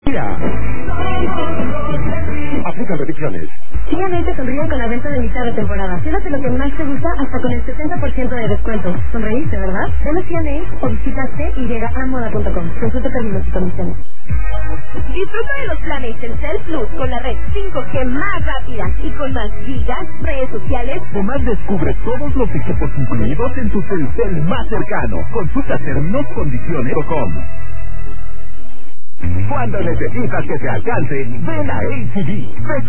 Aplican restricciones. C&A te sonríe con la venta de mitad de temporada. Llévate lo que más te gusta hasta con el 70% de descuento. Sonreíste, ¿verdad? Ven a C&A o visita CYAModa.com. Consulta términos y condiciones. Disfruta de los planes Telcel Plus con la red 5G más rápida y con más gigas, redes sociales. Además, descubre todos los equipos incluidos en tu Telcel más cercano. Consulta términos, condiciones.com. Cuando necesitas que te alcance, ven a HB.